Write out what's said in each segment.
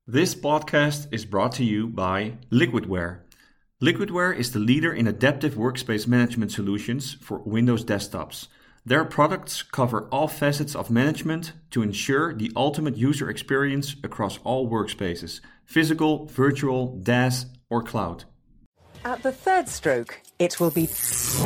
This podcast is brought to you by Liquidware. Liquidware is the leader in adaptive workspace management solutions for Windows desktops. Their products cover all facets of management to ensure the ultimate user experience across all workspaces, physical, virtual, DaaS, or cloud. At the third stroke, it will be...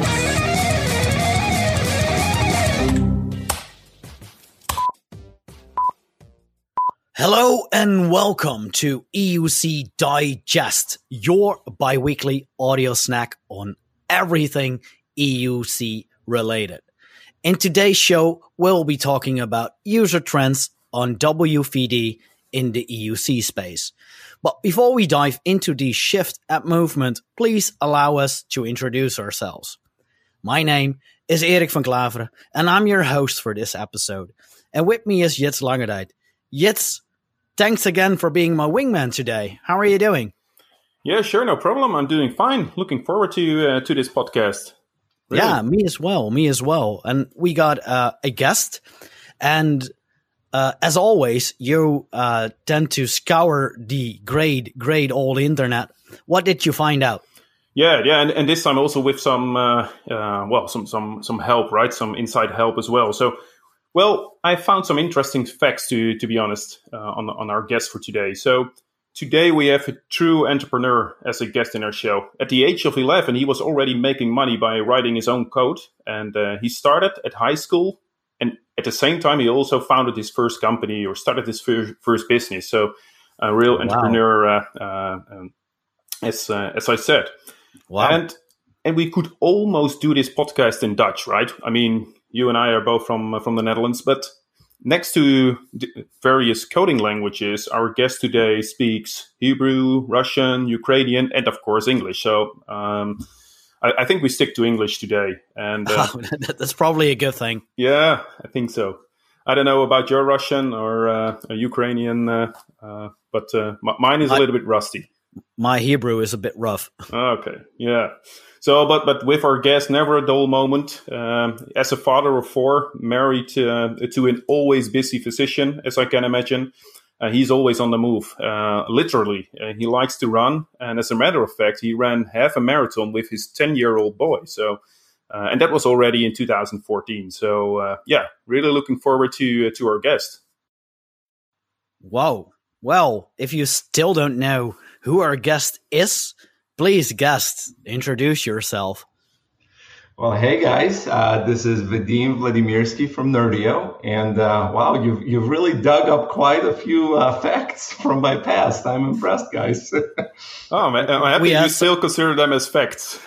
Hello and welcome to EUC Digest, your bi-weekly audio snack on everything EUC related. In today's show, we'll be talking about user trends on WVD in the EUC space. But before we dive into the shift at movement, please allow us to introduce ourselves. My name is Erik van Klaveren, and I'm your host for this episode. And with me is Jits Langerdijk. Jits, thanks again for being my wingman today. How are you doing? Yeah, sure, no problem. I'm doing fine. Looking forward to this podcast. Really. Yeah, me as well. And we got a guest. And as always, you tend to scour the great old internet. What did you find out? Yeah, and this time also with some help, right? Some inside help as well. So, well, I found some interesting facts to be honest on our guest for today. So today we have a true entrepreneur as a guest in our show. At the age of 11, he was already making money by writing his own code, and he started at high school. And at the same time, he also founded his first company or started his first business. So a real entrepreneur, as I said. Wow. And we could almost do this podcast in Dutch, right? I mean, you and I are both from the Netherlands, but next to various coding languages, our guest today speaks Hebrew, Russian, Ukrainian, and of course English. So I think we stick to English today. And that's probably a good thing. Yeah, I think so. I don't know about your Russian or Ukrainian, but mine is a little bit rusty. My Hebrew is a bit rough. Okay, yeah. So, but with our guest, never a dull moment. As a father of four, married to an always busy physician, as I can imagine, he's always on the move, literally. He likes to run, and as a matter of fact, he ran half a marathon with his 10-year-old boy. So, and that was already in 2014. So, yeah, really looking forward to our guest. Wow. Well, if you still don't know who our guest is, please, guest, introduce yourself. Well, hey guys, this is Vadim Vladimirsky from Nerdio, and wow, you've really dug up quite a few facts from my past. I'm impressed, guys. Oh man, I'm happy you still consider them as facts.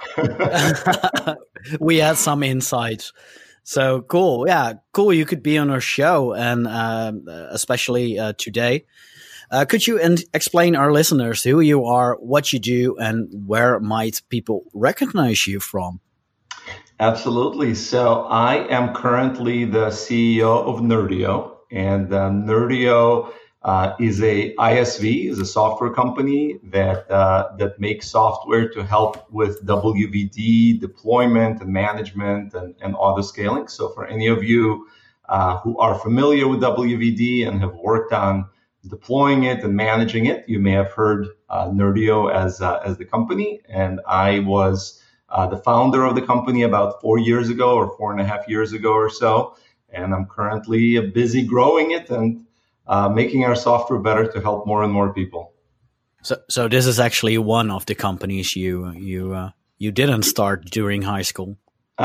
We had some insights. So cool. Yeah, cool. You could be on our show, and especially today. Could you explain our listeners who you are, what you do, and where might people recognize you from? Absolutely. So I am currently the CEO of Nerdio, and Nerdio is a ISV, is a software company that makes software to help with WVD deployment and management and auto scaling. So for any of you who are familiar with WVD and have worked on deploying it and managing it, you may have heard Nerdio as the company. And I was the founder of the company about 4 years ago or 4.5 years ago or so. And I'm currently busy growing it and making our software better to help more and more people. So this is actually one of the companies you didn't start during high school.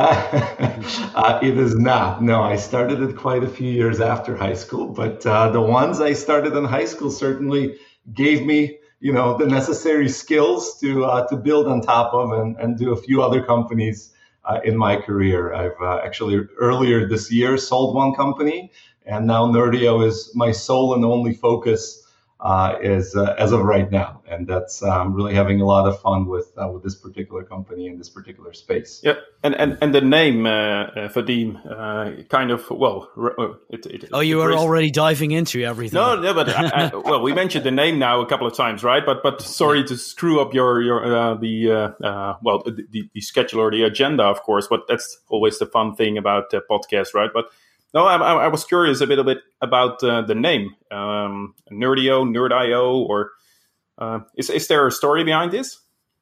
It is not. No, I started it quite a few years after high school, but the ones I started in high school certainly gave me, the necessary skills to build on top of and do a few other companies in my career. I've actually earlier this year sold one company, and now Nerdio is my sole and only focus as of right now, and that's I'm really having a lot of fun with this particular company in this particular space. Yeah, and the name Vadim kind of you are already diving into everything. No, but well, we mentioned the name now a couple of times, right? But sorry to screw up your the schedule or the agenda, of course. But that's always the fun thing about podcasts, right? But No, I was curious a little bit about the name, Nerdio, Nerd.io, or is there a story behind this?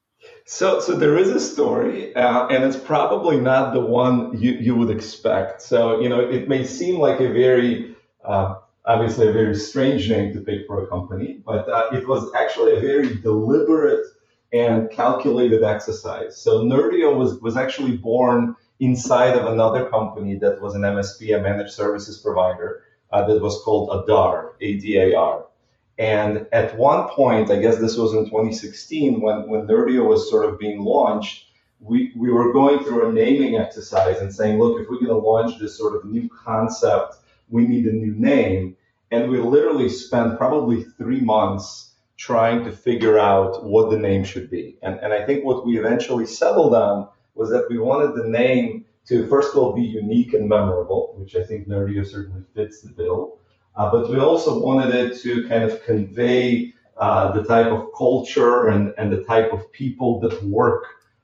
So there is a story, and it's probably not the one you would expect. So, it may seem like a very, obviously a very strange name to pick for a company, but it was actually a very deliberate and calculated exercise. So Nerdio was actually born inside of another company that was an MSP, a managed services provider, that was called Adar, ADAR. And at one point, I guess this was in 2016, when Nerdio was sort of being launched, we were going through a naming exercise and saying, look, if we're going to launch this sort of new concept, we need a new name. And we literally spent probably 3 months trying to figure out what the name should be. And I think what we eventually settled on was that we wanted the name to, first of all, be unique and memorable, which I think Nerdio certainly fits the bill. But we also wanted it to kind of convey the type of culture and the type of people that work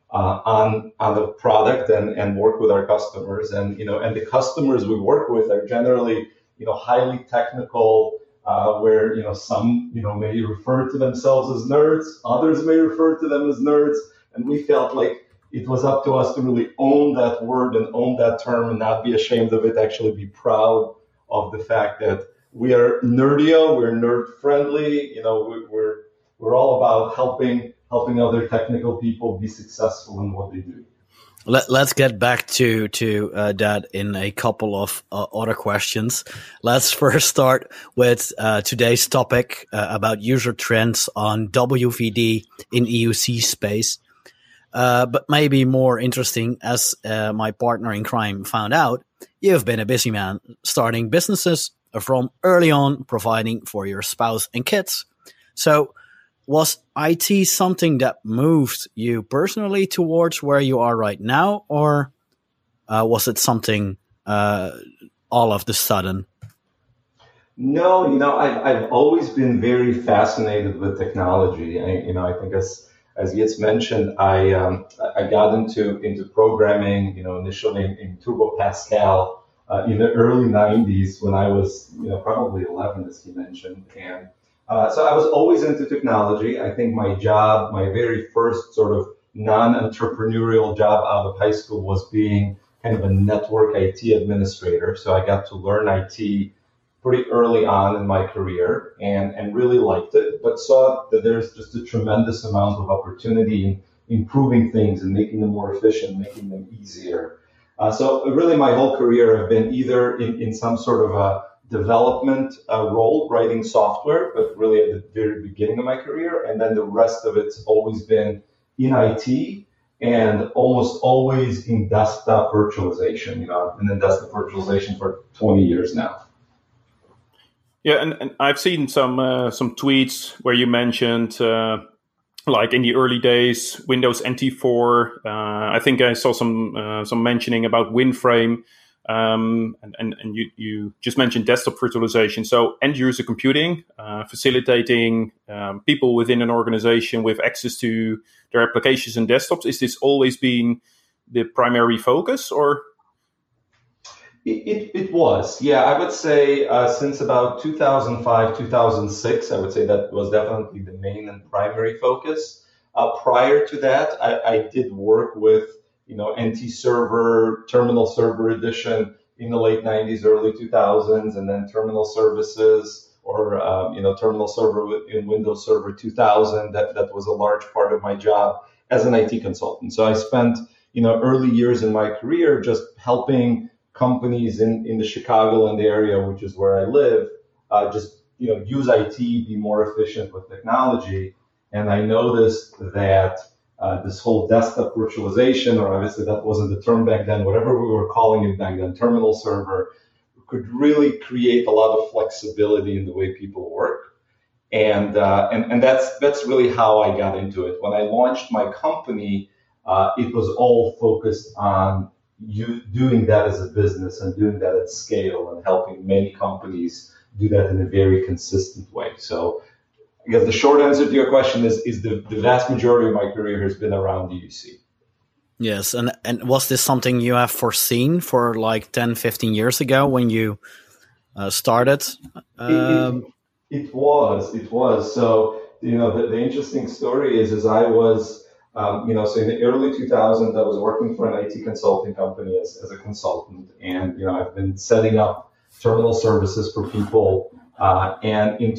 on the product and work with our customers. And the customers we work with are generally highly technical, where some may refer to themselves as nerds, others may refer to them as nerds, and we felt like it was up to us to really own that word and own that term and not be ashamed of it. Actually, be proud of the fact that we are Nerdio, we're nerd friendly. We're all about helping other technical people be successful in what they do. Let's get back to that in a couple of other questions. Let's first start with today's topic about user trends on WVD in EUC space. But maybe more interesting, as my partner in crime found out, you've been a busy man starting businesses from early on, providing for your spouse and kids. So was IT something that moved you personally towards where you are right now, or was it something all of the sudden? No, I've always been very fascinated with technology. I think as Jitz mentioned, I got into programming, initially in Turbo Pascal in the early 90s when I was, probably 11, as he mentioned. And so I was always into technology. I think my very first sort of non-entrepreneurial job out of high school was being kind of a network IT administrator. So I got to learn IT pretty early on in my career and really liked it, but saw that there's just a tremendous amount of opportunity in improving things and making them more efficient, making them easier. So really my whole career I've been either in some sort of a development role, writing software, but really at the very beginning of my career. And then the rest of it's always been in IT and almost always in desktop virtualization. I've been in desktop virtualization for 20 years now. Yeah, and I've seen some tweets where you mentioned, like in the early days, Windows NT4. I think I saw some mentioning about WinFrame, and you just mentioned desktop virtualization. So end user computing, facilitating people within an organization with access to their applications and desktops. Is this always been the primary focus, or? It was, yeah. I would say since about 2005, 2006, I would say that was definitely the main and primary focus. Prior to that, I did work with, NT Server, Terminal Server Edition in the late 90s, early 2000s, and then Terminal Services or, Terminal Server in Windows Server 2000. That was a large part of my job as an IT consultant. So I spent, early years in my career just helping companies in the Chicagoland area, which is where I live, use IT, be more efficient with technology. And I noticed that this whole desktop virtualization, or obviously that wasn't the term back then, whatever we were calling it back then, terminal server, could really create a lot of flexibility in the way people work. And that's really how I got into it. When I launched my company, it was all focused on doing that as a business and doing that at scale and helping many companies do that in a very consistent way. So I guess the short answer to your question is the vast majority of my career has been around EUC. Yes, and was this something you have foreseen for like 10, 15 years ago when you started? It was. So, the interesting story is I was, so in the early 2000s, I was working for an IT consulting company as a consultant. And, I've been setting up terminal services for people. And in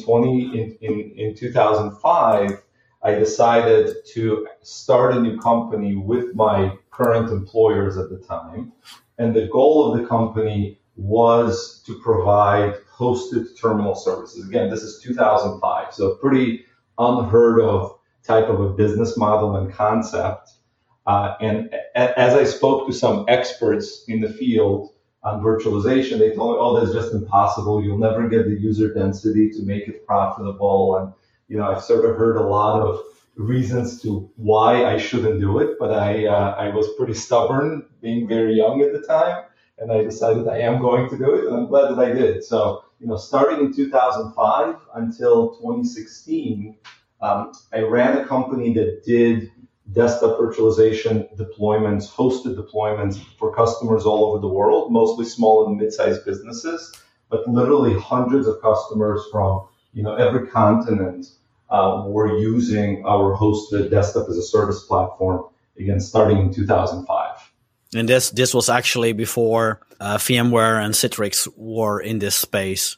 2005, I decided to start a new company with my current employers at the time. And the goal of the company was to provide hosted terminal services. Again, this is 2005, so pretty unheard of type of a business model and concept. And as I spoke to some experts in the field on virtualization, they told me, oh, that's just impossible. You'll never get the user density to make it profitable. And, I've sort of heard a lot of reasons to why I shouldn't do it, but I was pretty stubborn, being very young at the time. And I decided I am going to do it, and I'm glad that I did. So, starting in 2005 until 2016, I ran a company that did desktop virtualization deployments, hosted deployments for customers all over the world, mostly small and mid-sized businesses, but literally hundreds of customers from, every continent were using our hosted desktop as a service platform, again, starting in 2005. And this was actually before VMware and Citrix were in this space.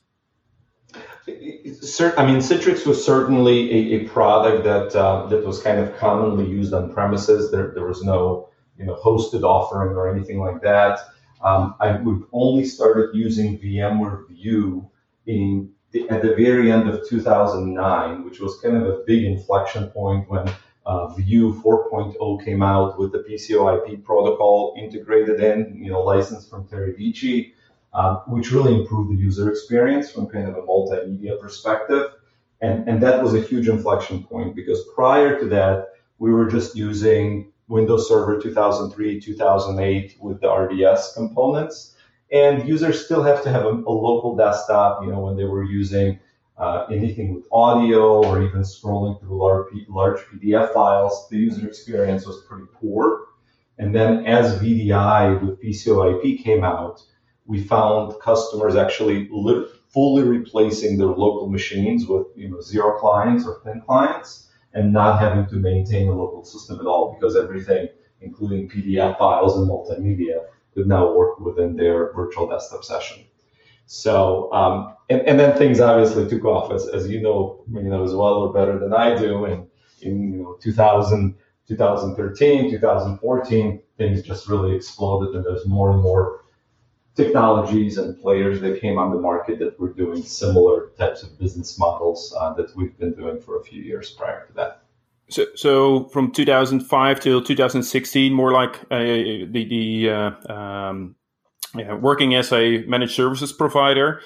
Citrix was certainly a product that was kind of commonly used on premises. There was no hosted offering or anything like that. We've only started using VMware View at the very end of 2009, which was kind of a big inflection point when View 4.0 came out with the PCO-IP protocol integrated in, licensed from Teradici, which really improved the user experience from kind of a multimedia perspective. And that was a huge inflection point because prior to that, we were just using Windows Server 2003, 2008 with the RDS components. And users still have to have a local desktop, when they were using anything with audio or even scrolling through large PDF files, the user experience was pretty poor. And then as VDI with PCO-IP came out, we found customers actually fully replacing their local machines with zero clients or thin clients and not having to maintain a local system at all because everything, including PDF files and multimedia, could now work within their virtual desktop session. So, and then things obviously took off, as you know as well or better than I do. And in 2000, 2013, 2014, things just really exploded, and there's more and more technologies and players that came on the market that were doing similar types of business models that we've been doing for a few years prior to that. So from 2005 till 2016, more like working as a managed services provider.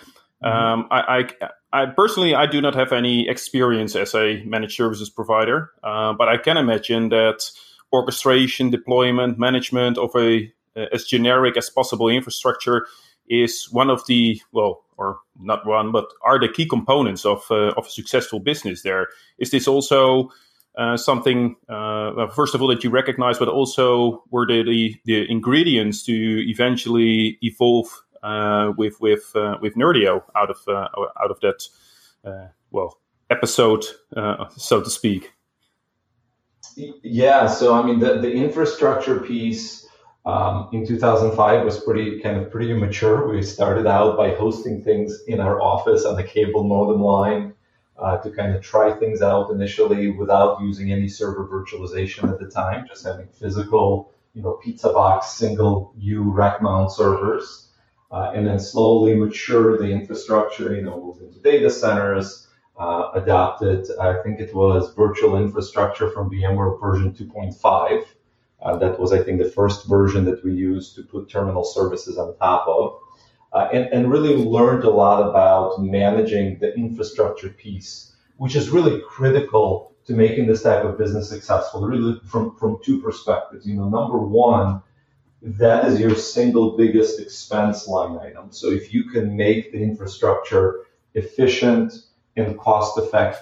I personally, I do not have any experience as a managed services provider, but I can imagine that orchestration, deployment, management of as generic as possible infrastructure is one of the, or not one, but are the key components of a successful business there. Is this also something, first of all, that you recognize, but also were the ingredients to eventually evolve with Nerdio out of that episode, so to speak? Yeah, so the infrastructure piece in 2005 was pretty immature. We started out by hosting things in our office on the cable modem line to kind of try things out initially without using any server virtualization at the time, just having physical, pizza box, single U rack mount servers, and then slowly mature the infrastructure, moved into data centers, adopted, I think it was virtual infrastructure from VMware version 2.5. That was, I think, the first version that we used to put terminal services on top of. And really learned a lot about managing the infrastructure piece, which is really critical to making this type of business successful, really from two perspectives. Number one, that is your single biggest expense line item. So if you can make the infrastructure efficient and cost effective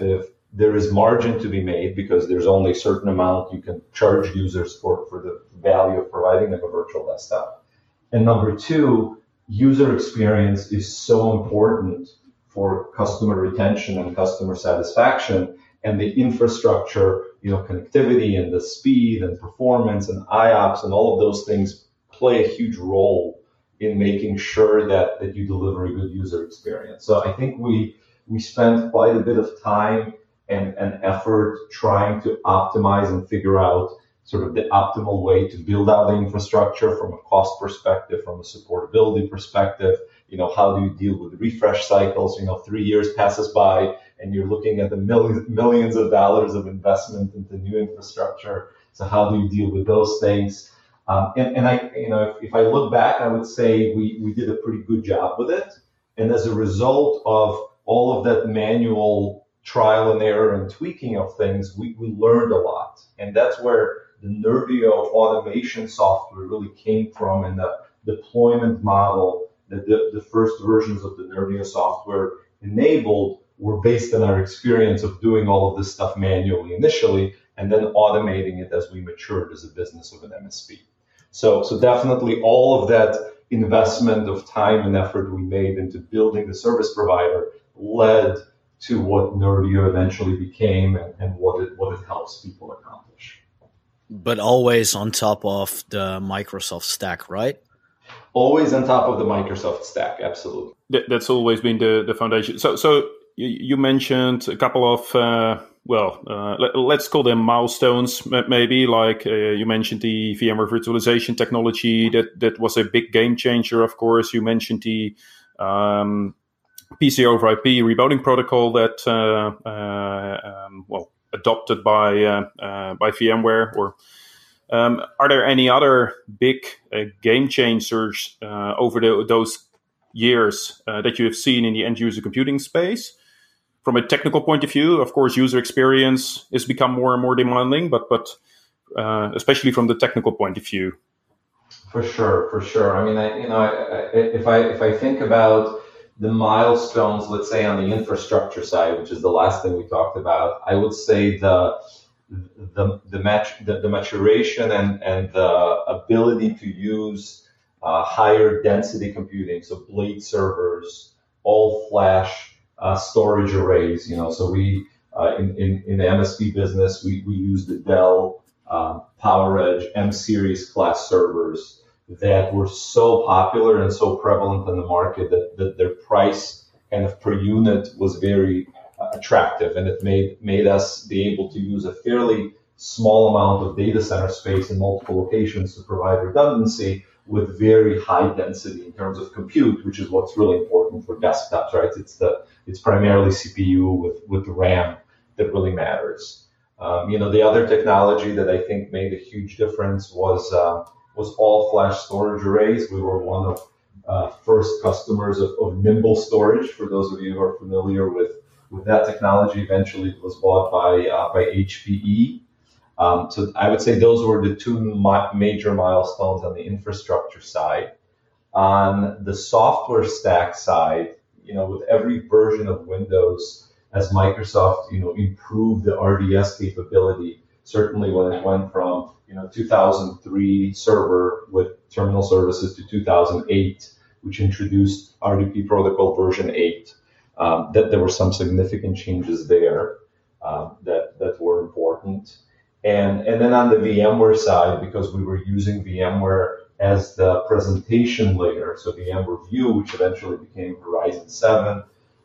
there is margin to be made because there's only a certain amount you can charge users for the value of providing them a virtual desktop. And number two, user experience is so important for customer retention and customer satisfaction, and the infrastructure, connectivity and the speed and performance and IOPS and all of those things play a huge role in making sure that you deliver a good user experience. So I think we spent quite a bit of time and effort trying to optimize and figure out sort of the optimal way to build out the infrastructure from a cost perspective, from a supportability perspective. How do you deal with refresh cycles? 3 years passes by and you're looking at the millions of dollars of investment into new infrastructure. So how do you deal with those things? If I look back, I would say we did a pretty good job with it. And as a result of all of that manual trial and error and tweaking of things, we learned a lot. And that's where the Nerdio automation software really came from, and the deployment model that the first versions of the Nerdio software enabled were based on our experience of doing all of this stuff manually initially, and then automating it as we matured as a business of an MSP. So definitely all of that investment of time and effort we made into building the service provider led to what Nerdio eventually became and what it helps people accomplish. But always on top of the Microsoft stack, right? Always on top of the Microsoft stack, absolutely. That's always been the foundation. So you mentioned a couple of, let's call them milestones, maybe, like you mentioned the VMware virtualization technology. That was a big game changer, of course. You mentioned the PCI over IP rebooting protocol that, adopted by VMware. Or are there any other big game changers over those years that you have seen in the end user computing space? From a technical point of view, of course, user experience has become more and more demanding, but especially from the technical point of view. For sure. I mean, if I think about the milestones, let's say on the infrastructure side, which is the last thing we talked about, I would say the maturation and the ability to use higher density computing, so blade servers, all flash storage arrays. So we in the MSP business we use the Dell PowerEdge M series class servers that were so popular and so prevalent in the market that their price kind of per unit was very attractive, and it made us be able to use a fairly small amount of data center space in multiple locations to provide redundancy with very high density in terms of compute, which is what's really important for desktops, right? It's primarily CPU with RAM that really matters. The other technology that I think made a huge difference was all flash storage arrays. We were one of first customers of Nimble Storage. For those of you who are familiar with that technology, eventually it was bought by HPE. So I would say those were the two major milestones on the infrastructure side. On the software stack side, with every version of Windows, as Microsoft, improved the RDS capability, certainly when it went from 2003 server with terminal services to 2008, which introduced RDP protocol version 8, that there were some significant changes there that were important. And then on the VMware side, because we were using VMware as the presentation layer, so VMware View, which eventually became Horizon 7,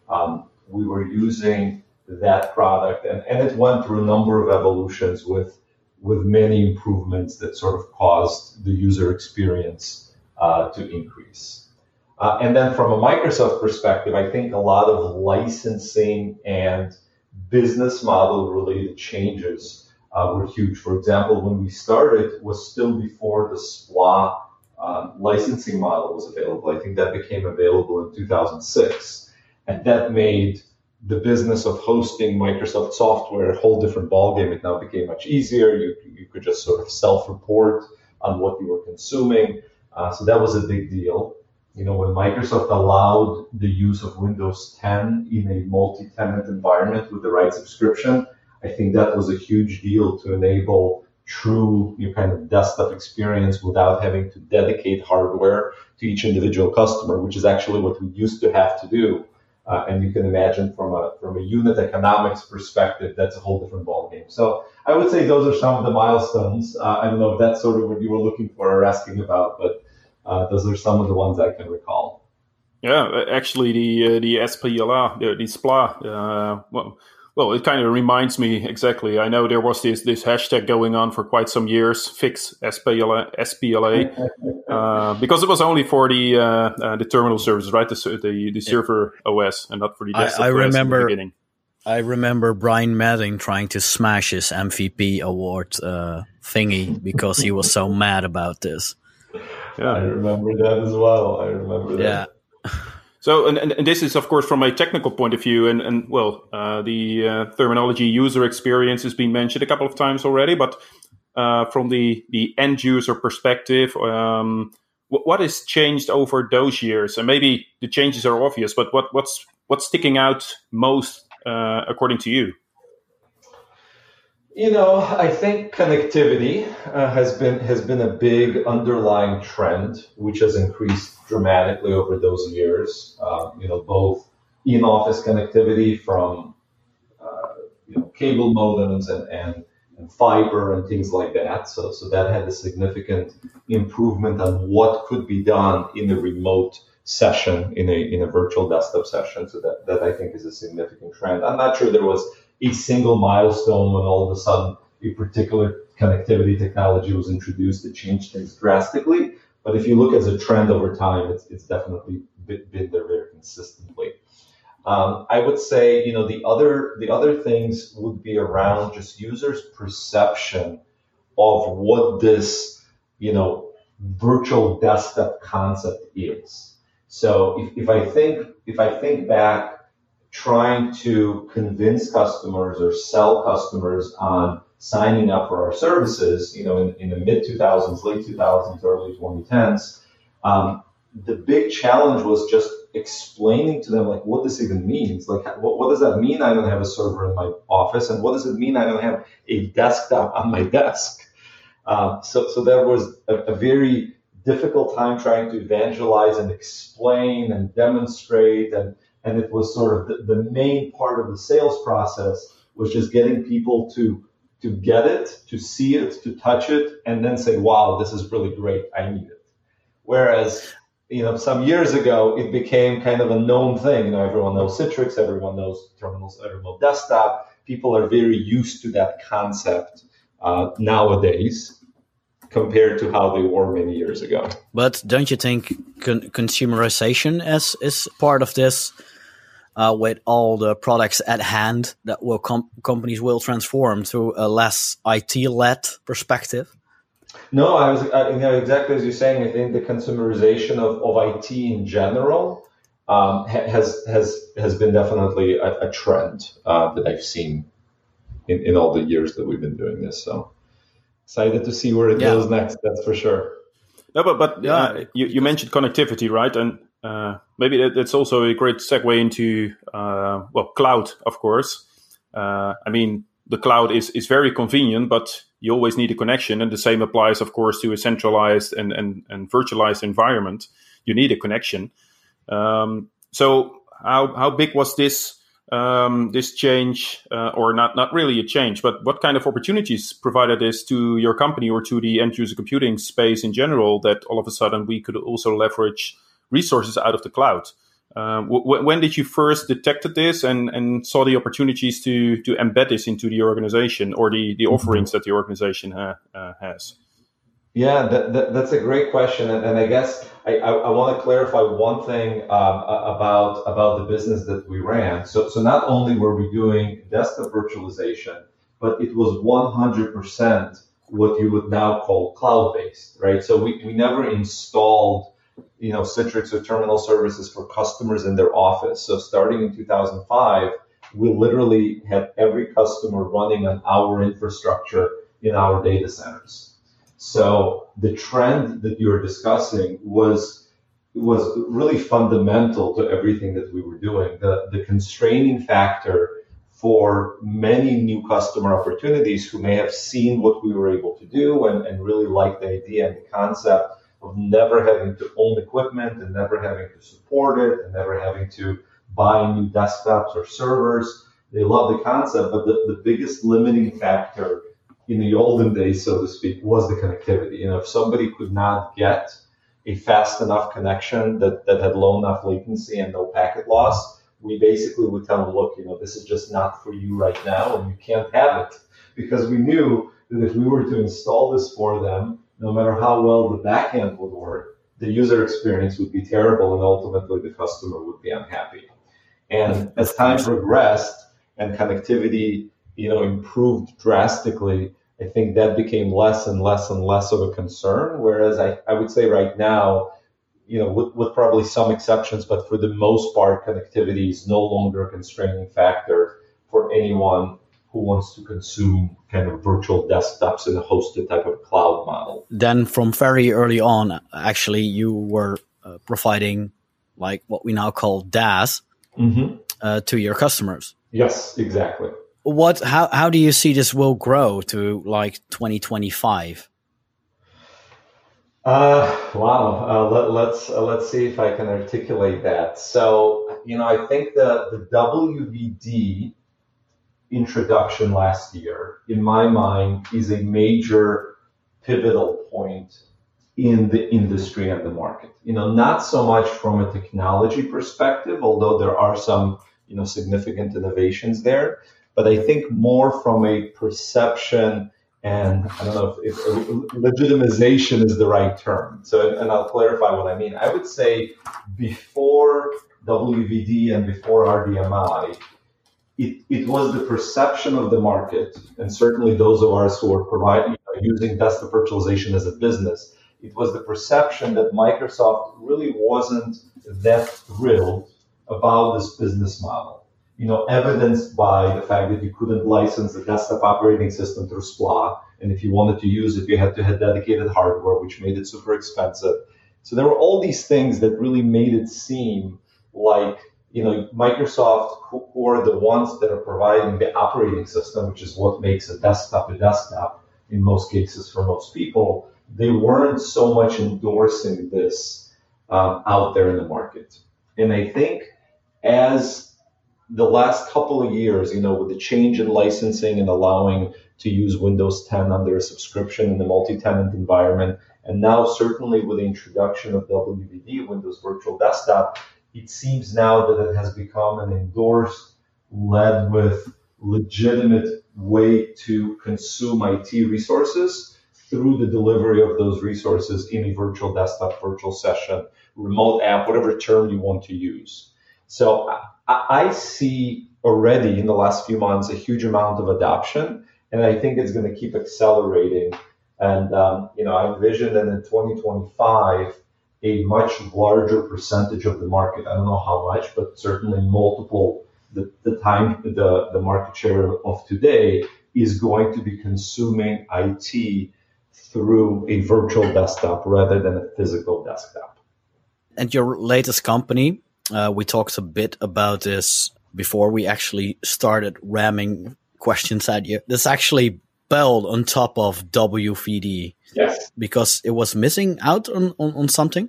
we were using that product, and it went through a number of evolutions with many improvements that sort of caused the user experience to increase. And then from a Microsoft perspective, I think a lot of licensing and business model related changes were huge. For example, when we started, it was still before the SPLA licensing model was available. I think that became available in 2006. And that made the business of hosting Microsoft software a whole different ballgame. It now became much easier. You could just sort of self-report on what you were consuming. So that was a big deal. when Microsoft allowed the use of Windows 10 in a multi-tenant environment with the right subscription, I think that was a huge deal to enable true kind of desktop experience without having to dedicate hardware to each individual customer, which is actually what we used to have to do. And you can imagine from a unit economics perspective, that's a whole different ballgame. So I would say those are some of the milestones. I don't know if that's sort of what you were looking for or asking about, but those are some of the ones I can recall. Yeah, actually, the SPLA, the SPLA, well, it kind of reminds me exactly. I know there was this hashtag going on for quite some years, fix SPLA, because it was only for the terminal services, right? The server OS, and not for the desktop OS in the beginning. I remember Brian Madding trying to smash his MVP award thingy because he was so mad about this. Yeah, I remember that as well. Yeah. So, and this is, of course, from a technical point of view, and the terminology user experience has been mentioned a couple of times already, but from the end user perspective, what has changed over those years? And maybe the changes are obvious, but what's sticking out most according to you? I think connectivity has been a big underlying trend, which has increased dramatically over those years. Both in-office connectivity from cable modems and fiber and things like that. So that had a significant improvement on what could be done in a remote session, in a virtual desktop session. So that I think is a significant trend. I'm not sure there was a single milestone when all of a sudden a particular connectivity technology was introduced that changed things drastically. But if you look as a trend over time, it's definitely been there very consistently. I would say, the other things would be around just users' perception of what this, virtual desktop concept is. So if I think back, trying to convince customers or sell customers on signing up for our services, in the mid 2000s, late 2000s, early 2010s, the big challenge was just explaining to them what this even means. What does that mean? I don't have a server in my office, and what does it mean? I don't have a desktop on my desk. So there was a very difficult time trying to evangelize and explain and demonstrate, and it was sort of the main part of the sales process was just getting people to get it, to see it, to touch it, and then say, wow, this is really great, I need it. Whereas, some years ago, it became kind of a known thing. Everyone knows Citrix, everyone knows terminals, everyone knows desktop. People are very used to that concept nowadays compared to how they were many years ago. But don't you think consumerization is part of this? With all the products at hand that will companies will transform through a less IT-led perspective? No, I was exactly as you're saying. I think the consumerization of IT in general has been definitely a trend that I've seen in all the years that we've been doing this. So excited to see where it goes next. That's for sure. No, but you mentioned connectivity, right? And maybe that's also a great segue into cloud, of course. The cloud is very convenient, but you always need a connection, and the same applies, of course, to a centralized and virtualized environment. You need a connection. So how big was this change, or not really a change, but what kind of opportunities provided this to your company or to the end user computing space in general, that all of a sudden we could also leverage resources out of the cloud? When did you first detected this and saw the opportunities to embed this into the organization or the offerings that the organization has? Yeah, that's a great question, and I guess I want to clarify one thing about the business that we ran. So not only were we doing desktop virtualization, but it was 100% what you would now call cloud-based, right? So we never installed Citrix or terminal services for customers in their office. So starting in 2005, we literally had every customer running on our infrastructure in our data centers. So the trend that you're discussing was was really fundamental to everything that we were doing. The constraining factor for many new customer opportunities who may have seen what we were able to do and really liked the idea and the concept of never having to own equipment and never having to support it and never having to buy new desktops or servers. They love the concept, but the biggest limiting factor in the olden days, so to speak, was the connectivity. If somebody could not get a fast enough connection that had low enough latency and no packet loss, we basically would tell them, look, this is just not for you right now, and you can't have it. Because we knew that if we were to install this for them, no matter how well the back end would work, the user experience would be terrible, and ultimately the customer would be unhappy. And as time progressed and connectivity, improved drastically, I think that became less and less and less of a concern. Whereas I would say right now, with probably some exceptions, but for the most part, connectivity is no longer a constraining factor for anyone who wants to consume kind of virtual desktops in a hosted type of cloud model. Then from very early on, actually, you were providing like what we now call DaaS to your customers. Yes, exactly. How do you see this will grow to like 2025? Wow. Let's see if I can articulate that. So, I think the WVD introduction last year, in my mind, is a major pivotal point in the industry and the market. Not so much from a technology perspective, although there are some, significant innovations there, but I think more from a perception, and I don't know if legitimization is the right term. So, and I'll clarify what I mean. I would say before WVD and before RDMI, it was the perception of the market, and certainly those of us who are using desktop virtualization as a business, it was the perception that Microsoft really wasn't that thrilled about this business model. Evidenced by the fact that you couldn't license the desktop operating system through SPLA, and if you wanted to use it, you had to have dedicated hardware, which made it super expensive. So there were all these things that really made it seem like, Microsoft, who are the ones that are providing the operating system, which is what makes a desktop in most cases for most people, they weren't so much endorsing this out there in the market. And I think as the last couple of years, with the change in licensing and allowing to use Windows 10 under a subscription in the multi-tenant environment, and now certainly with the introduction of WVD, Windows Virtual Desktop, it seems now that it has become an endorsed, led with legitimate way to consume IT resources through the delivery of those resources in a virtual desktop, virtual session, remote app, whatever term you want to use. So I see already in the last few months a huge amount of adoption, and I think it's going to keep accelerating. And, I envision that in 2025, a much larger percentage of the market, I don't know how much, but certainly multiple the market share of today is going to be consuming IT through a virtual desktop rather than a physical desktop. And your latest company, we talked a bit about this before we actually started ramming questions at you. This actually built on top of WVD. Yes. Because it was missing out on something?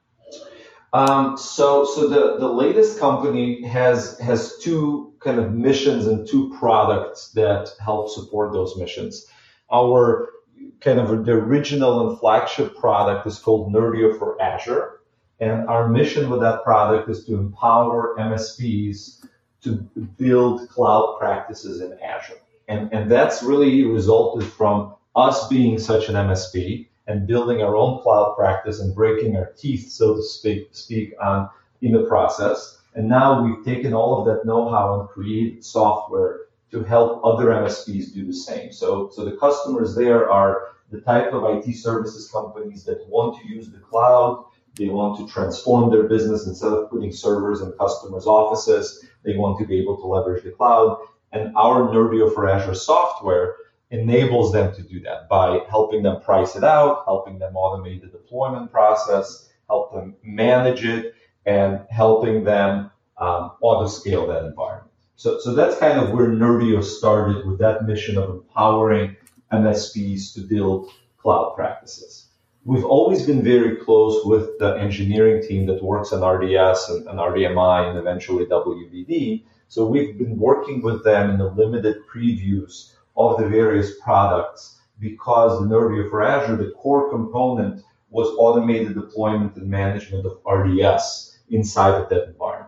So the latest company has two kind of missions and two products that help support those missions. Our kind of the original and flagship product is called Nerdio for Azure. And our mission with that product is to empower MSPs to build cloud practices in Azure. And that's really resulted from us being such an MSP and building our own cloud practice and breaking our teeth, so to speak, in the process. And now we've taken all of that know-how and created software to help other MSPs do the same. So the customers there are the type of IT services companies that want to use the cloud. They want to transform their business instead of putting servers in customers' offices. They want to be able to leverage the cloud. And our Nerdio for Azure software enables them to do that by helping them price it out, helping them automate the deployment process, help them manage it, and helping them auto-scale that environment. So that's kind of where Nerdio started, with that mission of empowering MSPs to build cloud practices. We've always been very close with the engineering team that works on RDS and RDMI and eventually WVD. So we've been working with them in the limited previews of the various products, because the Nerdio for Azure, the core component, was automated deployment and management of RDS inside of that environment.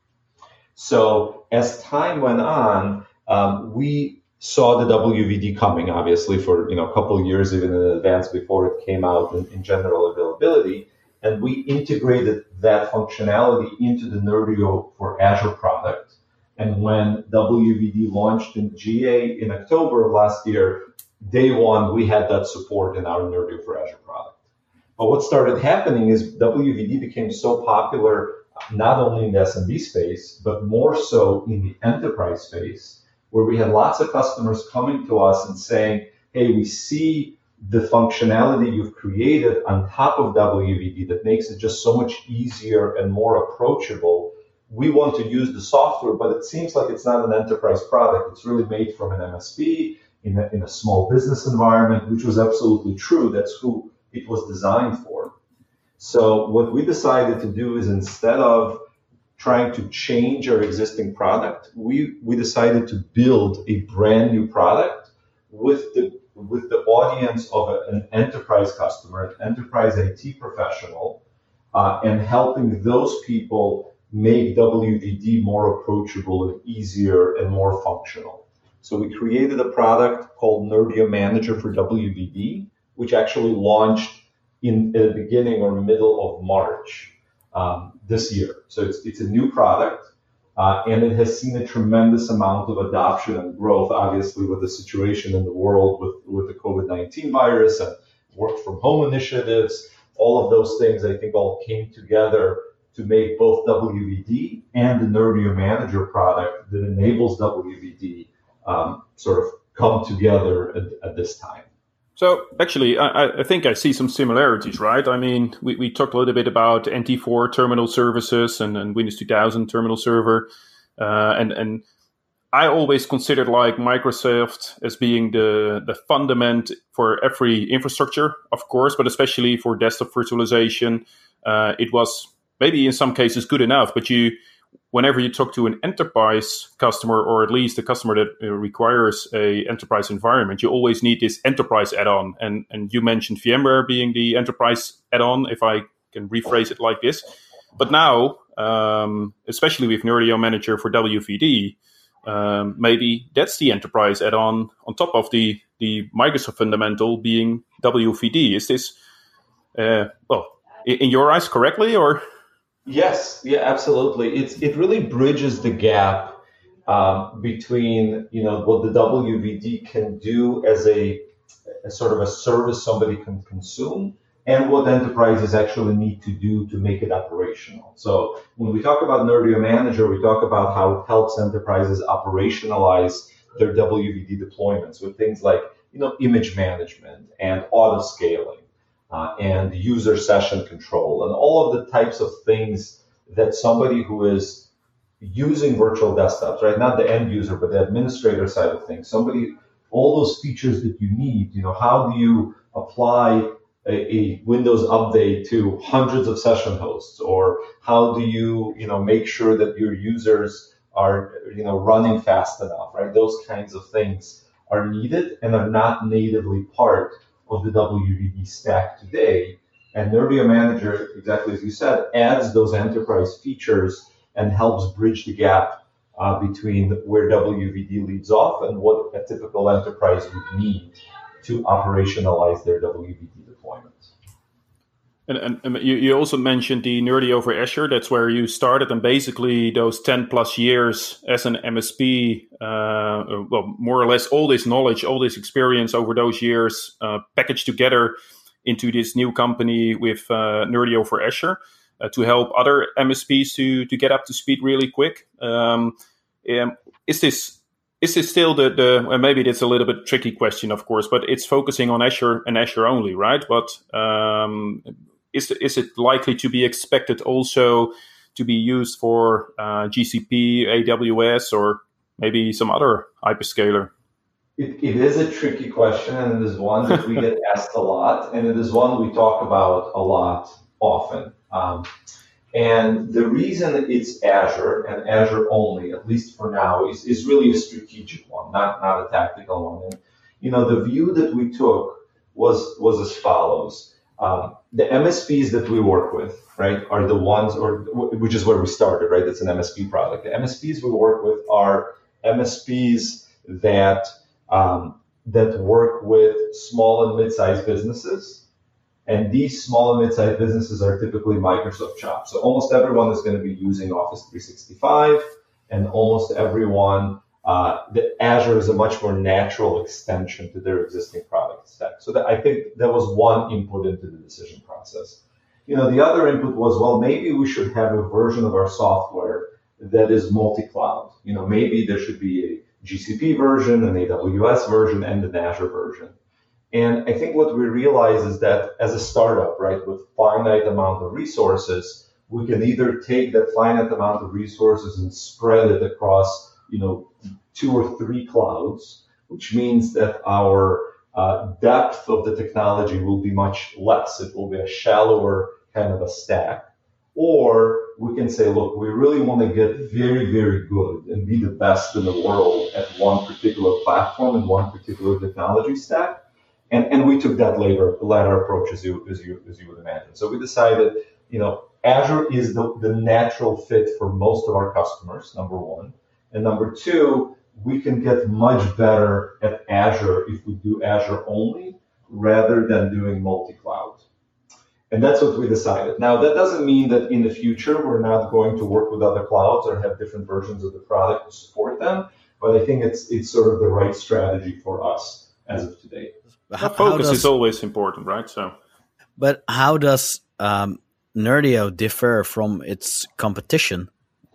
So as time went on, we saw the WVD coming, obviously, for a couple of years, even in advance before it came out in general availability, and we integrated that functionality into the Nerdio for Azure product. And when WVD launched in GA in October of last year, day one, we had that support in our Nerdio for Azure product. But what started happening is WVD became so popular, not only in the SMB space, but more so in the enterprise space, where we had lots of customers coming to us and saying, hey, we see the functionality you've created on top of WVD that makes it just so much easier and more approachable. We want to use the software, but it seems like it's not an enterprise product. It's really made from an MSP in a small business environment, which was absolutely true. That's who it was designed for. So what we decided to do is, instead of trying to change our existing product, we decided to build a brand new product with the audience of an enterprise customer, an enterprise IT professional, and helping those people make WVD more approachable and easier and more functional. So we created a product called Nerdio Manager for WVD, which actually launched in the beginning or middle of March this year. So it's a new product, and it has seen a tremendous amount of adoption and growth, obviously, with the situation in the world with the COVID-19 virus and work from home initiatives. All of those things, I think, all came together to make both WVD and the Nerdio Manager product that enables WVD sort of come together at this time. So actually, I think I see some similarities, right? I mean, we talked a little bit about NT4 terminal services and Windows 2000 terminal server. And I always considered like Microsoft as being the fundament for every infrastructure, of course, but especially for desktop virtualization. It was maybe in some cases good enough, but whenever you talk to an enterprise customer, or at least a customer that requires a enterprise environment, you always need this enterprise add-on. And you mentioned VMware being the enterprise add-on, if I can rephrase it like this. But now, especially with Nerdio Manager for WVD, maybe that's the enterprise add-on on top of the Microsoft fundamental being WVD. Is this, in your eyes correctly, or? Yes, yeah, absolutely. It really bridges the gap between what the WVD can do as a sort of a service somebody can consume, and what enterprises actually need to do to make it operational. So when we talk about Nerdio Manager, we talk about how it helps enterprises operationalize their WVD deployments with things like image management and auto scaling. And user session control, and all of the types of things that somebody who is using virtual desktops, right? Not the end user, but the administrator side of things. All those features that you need, how do you apply a Windows update to hundreds of session hosts? Or how do you, make sure that your users are, running fast enough, right? Those kinds of things are needed and are not natively part of the WVD stack today. And Nerdio Manager, exactly as you said, adds those enterprise features and helps bridge the gap between where WVD leads off and what a typical enterprise would need to operationalize their WVD deployment. And you also mentioned the Nerdio for Azure. That's where you started, and basically those 10 plus years as an MSP, more or less all this knowledge, all this experience over those years, packaged together into this new company with Nerdio for Azure to help other MSPs to get up to speed really quick. Is this still the maybe that's a little bit tricky question, of course, but it's focusing on Azure and Azure only, right? But is it likely to be expected also to be used for GCP, AWS, or maybe some other hyperscaler? It is a tricky question, and it is one that we get asked a lot, and it is one we talk about a lot often. And the reason it's Azure and Azure only, at least for now, is really a strategic one, not a tactical one. And, the view that we took was as follows. The MSPs that we work with, right, are the ones, which is where we started, right? It's an MSP product. The MSPs we work with are MSPs that work with small and mid-sized businesses. And these small and mid-sized businesses are typically Microsoft shops. So almost everyone is going to be using Office 365, and almost everyone, the Azure is a much more natural extension to their existing product stack. So I think that was one input into the decision process. The other input was, well, maybe we should have a version of our software that is multi-cloud. Maybe there should be a GCP version, an AWS version, and an Azure version. And I think what we realize is that as a startup, right, with finite amount of resources, we can either take that finite amount of resources and spread it across, 2 or 3 clouds, which means that our depth of the technology will be much less. It will be a shallower kind of a stack. Or we can say, look, we really want to get very, very good and be the best in the world at one particular platform and one particular technology stack. And we took that latter approach, as you would imagine. So we decided, Azure is the natural fit for most of our customers, number one. And number two, we can get much better at Azure if we do Azure only rather than doing multi-cloud. And that's what we decided. Now, that doesn't mean that in the future we're not going to work with other clouds or have different versions of the product to support them. But I think it's sort of the right strategy for us as of today. Focus is always important, right? But how does Nerdio differ from its competition?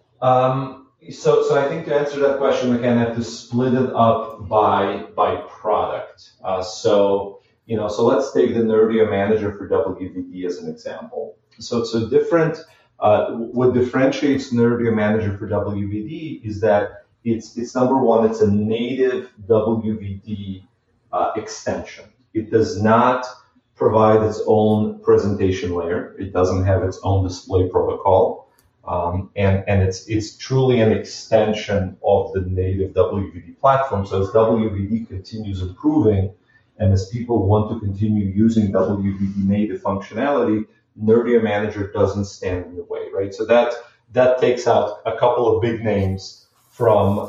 So I think to answer that question, we can have to split it up by product. So let's take the Nerdio Manager for WVD as an example. So different. What differentiates Nerdio Manager for WVD is that it's number one, it's a native WVD extension. It does not provide its own presentation layer. It doesn't have its own display protocol. And it's truly an extension of the native WVD platform. So as WVD continues improving, and as people want to continue using WVD native functionality, Nerdio Manager doesn't stand in the way, right? So that takes out a couple of big names from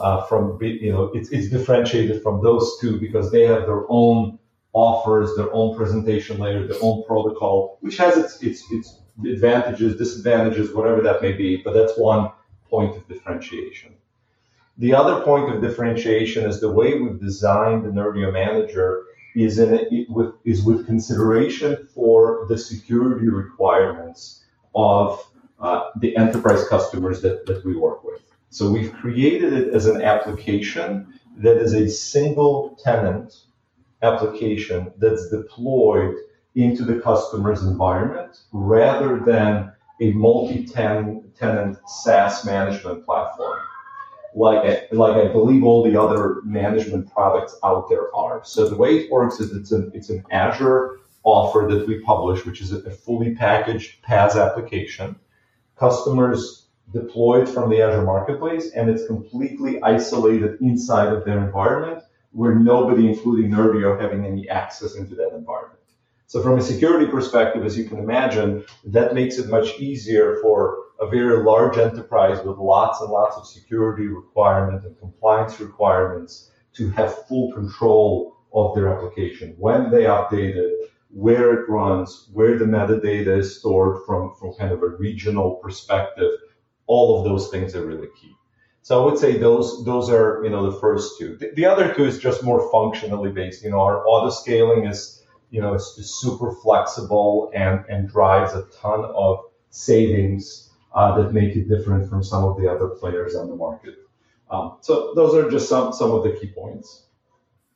it's differentiated from those two because they have their own offers, their own presentation layer, their own protocol, which has its advantages, disadvantages, whatever that may be, but that's one point of differentiation. The other point of differentiation is the way we've designed the Nerdio Manager is with consideration for the security requirements of the enterprise customers that we work with. So we've created it as an application that is a single tenant application that's deployed into the customer's environment rather than a multi-tenant SaaS management platform, like I believe all the other management products out there are. So the way it works is it's an Azure offer that we publish, which is a fully packaged PaaS application. Customers deploy it from the Azure Marketplace, and it's completely isolated inside of their environment where nobody, including Nerdio, having any access into that environment. So from a security perspective, as you can imagine, that makes it much easier for a very large enterprise with lots and lots of security requirements and compliance requirements to have full control of their application, when they update it, where it runs, where the metadata is stored from kind of a regional perspective. All of those things are really key. So I would say those are, the first two. The other two is just more functionally based. Our auto scaling is, is super flexible and drives a ton of savings that make it different from some of the other players on the market. So those are just some of the key points.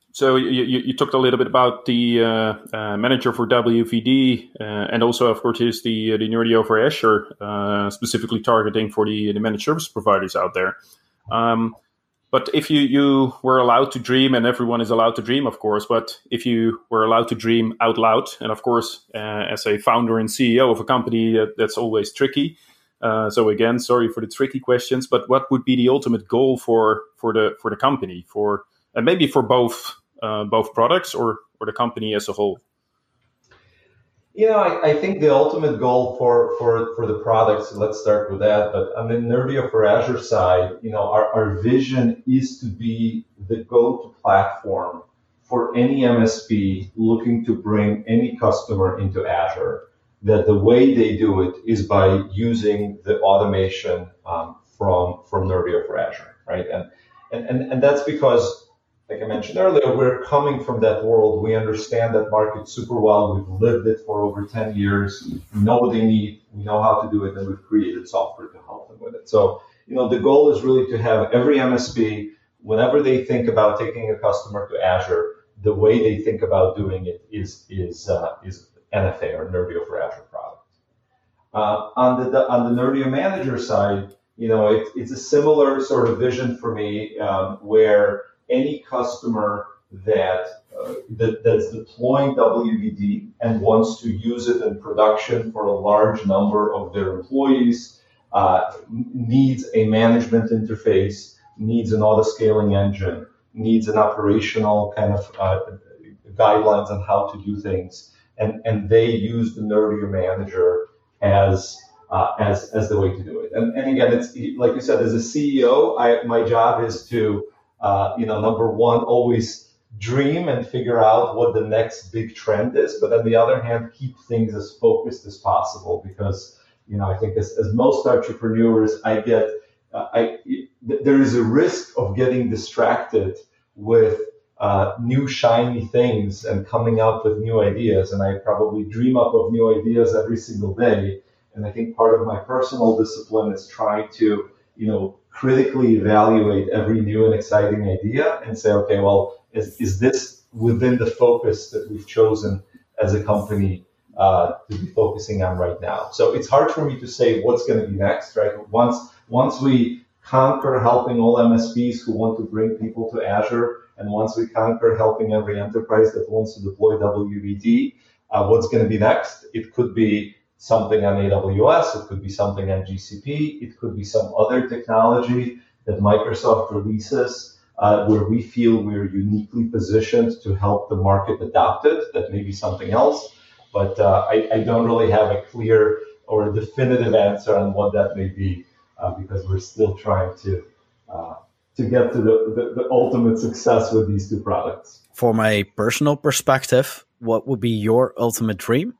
So you talked a little bit about the manager for WVD, and also, of course, is the Nerdio for Azure, specifically targeting for the managed service providers out there. But if you were allowed to dream, and everyone is allowed to dream, of course, but if you were allowed to dream out loud, and of course, as a founder and CEO of a company, that's always tricky. So again, sorry for the tricky questions, but what would be the ultimate goal for the company, and maybe for both products or the company as a whole? I think the ultimate goal for the products, let's start with that, but on the Nerdio for Azure side, our vision is to be the go-to platform for any MSP looking to bring any customer into Azure, that the way they do it is by using the automation from Nerdio for Azure, right? And that's because, like I mentioned earlier, we're coming from that world. We understand that market super well. We've lived it for over 10 years. We know what they need. We know how to do it, and we've created software to help them with it. So, the goal is really to have every MSP, whenever they think about taking a customer to Azure, the way they think about doing it is NFA, or Nerdio for Azure product. On the Nerdio Manager side, it's a similar sort of vision for me, where any customer that's deploying WVD and wants to use it in production for a large number of their employees needs a management interface, needs an auto-scaling engine, needs an operational kind of guidelines on how to do things, and they use the Nerdio Manager as the way to do it. And again, it's like you said, as a CEO, my job is to number one, always dream and figure out what the next big trend is, but on the other hand, keep things as focused as possible, because I think as most entrepreneurs, there is a risk of getting distracted with new shiny things and coming up with new ideas. And I probably dream up of new ideas every single day. And I think part of my personal discipline is trying to, critically evaluate every new and exciting idea and say, okay, well, is this within the focus that we've chosen as a company to be focusing on right now? So it's hard for me to say what's going to be next, right? Once we conquer helping all MSPs who want to bring people to Azure, and once we conquer helping every enterprise that wants to deploy WVD, what's going to be next? It could be something on AWS, it could be something on GCP, it could be some other technology that Microsoft releases where we feel we're uniquely positioned to help the market adopt it. That may be something else, but I don't really have a clear or a definitive answer on what that may be because we're still trying to get to the ultimate success with these two products. From a personal perspective, what would be your ultimate dream?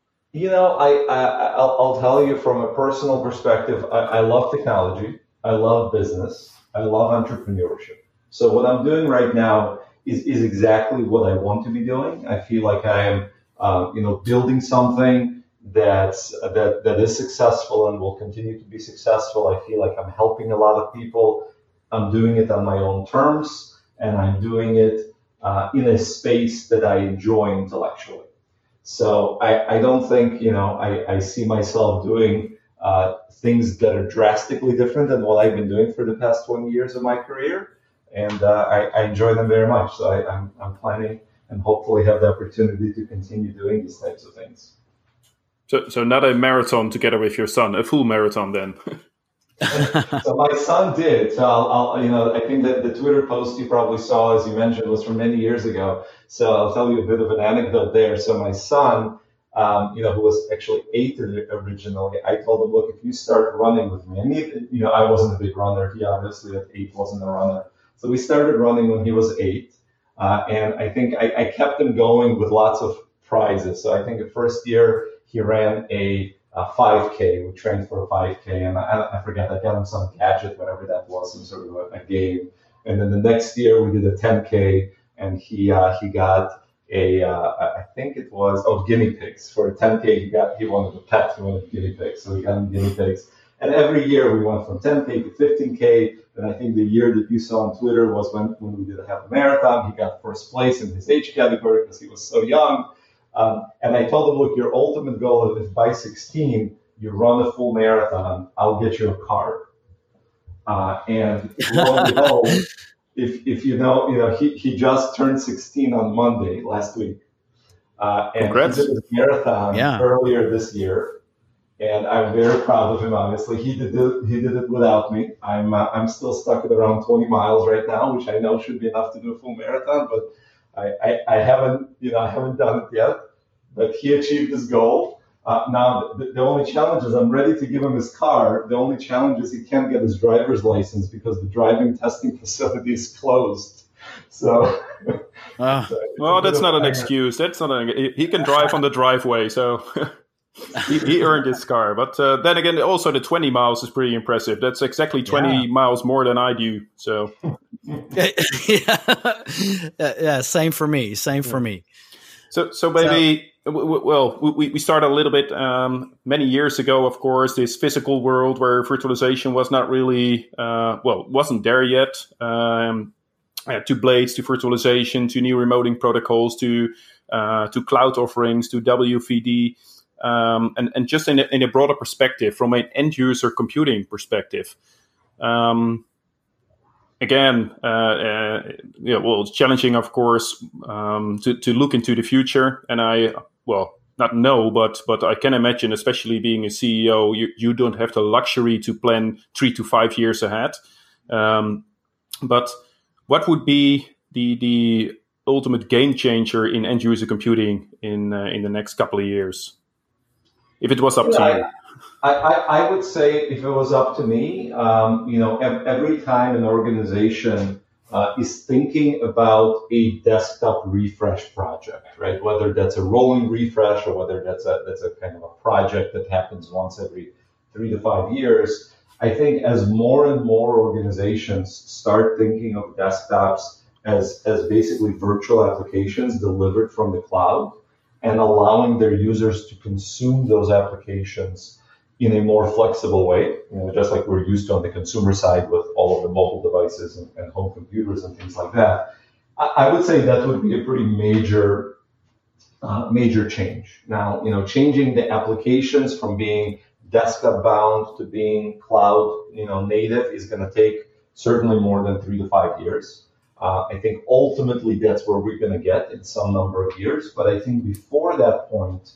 I'll tell you from a personal perspective, I love technology, I love business, I love entrepreneurship. So what I'm doing right now is exactly what I want to be doing. I feel like I am, building something that is successful and will continue to be successful. I feel like I'm helping a lot of people. I'm doing it on my own terms, and I'm doing it in a space that I enjoy intellectually. So I don't think, I see myself doing things that are drastically different than what I've been doing for the past 20 years of my career. And I enjoy them very much. So I'm planning and hopefully have the opportunity to continue doing these types of things. So not a marathon together with your son, a full marathon then. So my son did. So I think that the Twitter post you probably saw, as you mentioned, was from many years ago. So I'll tell you a bit of an anecdote there. So my son, who was actually 8 originally, I told him, look, if you start running with me, I wasn't a big runner. He obviously at 8 wasn't a runner. So we started running when he was 8. And I think I kept him going with lots of prizes. So I think the first year he ran a 5K. We trained for a 5K, and I forget, I got him some gadget, whatever that was, some sort of a game. And then the next year we did a 10K, and he got I think it was guinea pigs for a 10K. He wanted a pet, he wanted guinea pigs, so we got him guinea pigs. And every year we went from 10K to 15K. And I think the year that you saw on Twitter was when we did a half marathon. He got first place in his age category because he was so young. And I told him, look, your ultimate goal is by 16, you run a full marathon, I'll get you a car. And lo and behold, if you know, he just turned 16 on Monday last week. And Congrats. He did his marathon earlier this year. And I'm very proud of him, honestly. He did it without me. I'm still stuck at around 20 miles right now, which I know should be enough to do a full marathon, but I haven't done it yet. But he achieved his goal. Now the only challenge is I'm ready to give him his car. The only challenge is he can't get his driver's license because the driving testing facility is closed. So. Well, that's not an excuse. He can drive on the driveway, so. he earned his car, but then again, also the 20 miles is pretty impressive. That's exactly 20 miles more than I do. So, same for me. For me. So maybe we started a little bit many years ago. Of course, this physical world where virtualization was not really wasn't there yet. To Blades, to virtualization, to new remoting protocols, to cloud offerings, to WVD. And just in a broader perspective, from an end user computing perspective, it's challenging, of course, to look into the future. And not know, but I can imagine, especially being a CEO, you don't have the luxury to plan 3 to 5 years ahead. But what would be the ultimate game changer in end user computing in the next couple of years? If it was up to you. I would say if it was up to me, every time an organization is thinking about a desktop refresh project, right? Whether that's a rolling refresh or whether that's a kind of a project that happens once every 3 to 5 years, I think as more and more organizations start thinking of desktops as basically virtual applications delivered from the cloud, and allowing their users to consume those applications in a more flexible way, just like we're used to on the consumer side with all of the mobile devices and home computers and things like that. I would say that would be a pretty major change. Now, changing the applications from being desktop bound to being cloud, native is going to take certainly more than 3 to 5 years. I think ultimately that's where we're going to get in some number of years. But I think before that point,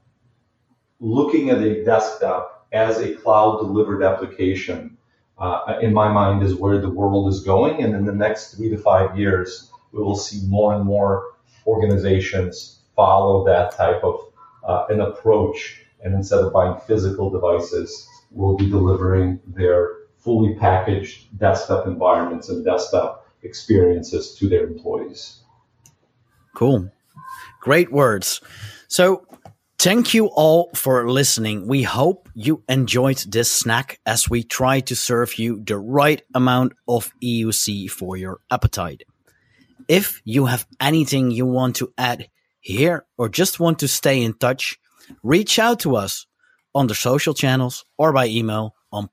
looking at a desktop as a cloud-delivered application, in my mind, is where the world is going. And in the next 3 to 5 years, we will see more and more organizations follow that type of an approach. And instead of buying physical devices, we'll be delivering their fully packaged desktop environments and desktop experiences to their employees. Cool. Great words. So thank you all for listening. We hope you enjoyed this snack as we try to serve you the right amount of EUC for your appetite. If you have anything you want to add here or just want to stay in touch, reach out to us on the social channels or by email on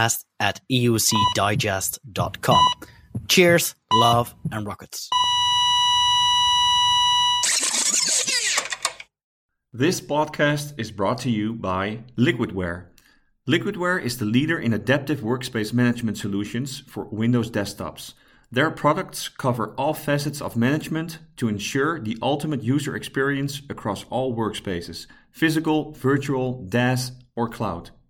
podcast@eucdigest.com. Cheers, love, and rockets. This podcast is brought to you by Liquidware. Liquidware is the leader in adaptive workspace management solutions for Windows desktops. Their products cover all facets of management to ensure the ultimate user experience across all workspaces, physical, virtual, DaaS, or cloud.